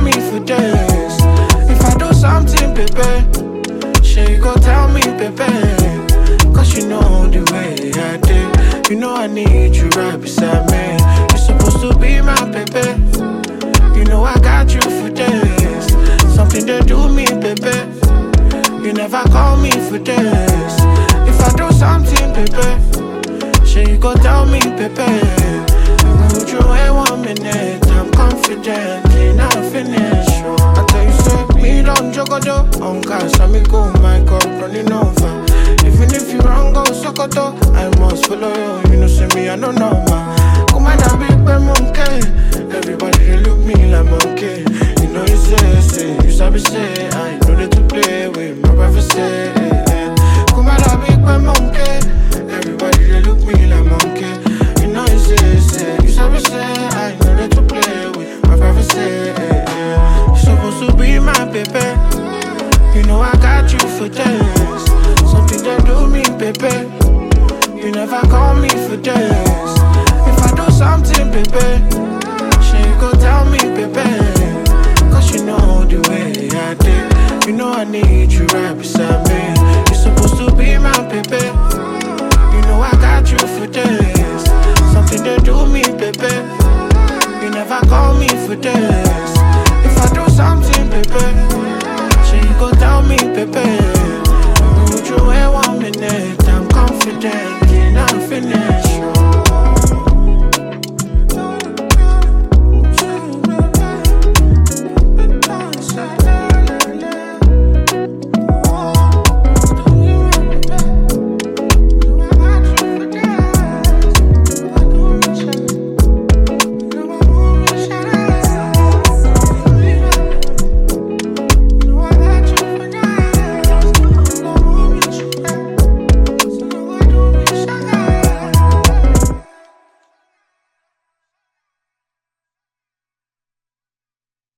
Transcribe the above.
me for this. If I do something, baby, sure you go tell me, baby. Cause you know the way I did. You know I need you right beside me. You're supposed to be my baby. You know I got you for this. Something they do me, baby. You never call me for this. If I do something, baby, sure you go tell me, baby. Would you wait 1 minute? I'm confident, now finish. I tell you, say, me don't jogodo. On cash, I me go, my God, running over. Even if you wrong, go sokoto. I must follow you, you know, see me, I don't know, man. Come on, I big monkey. Everybody, they look me like monkey. You know, you say, you sabi say, I know that to play with my prophecy. Come on, I big monkey. Everybody, they look me like monkey. You know, you say, you sabi say, I know that to play with my prophecy. You're supposed to be my baby. You know, I got you for this. Something that do me, baby. You never call me for this. If I do something, baby, sure you go tell me, baby. Cause you know the way I did. You know I need you right beside me. You're supposed to be my baby. You know I got you for this. Something that do me, baby. You never call me for this.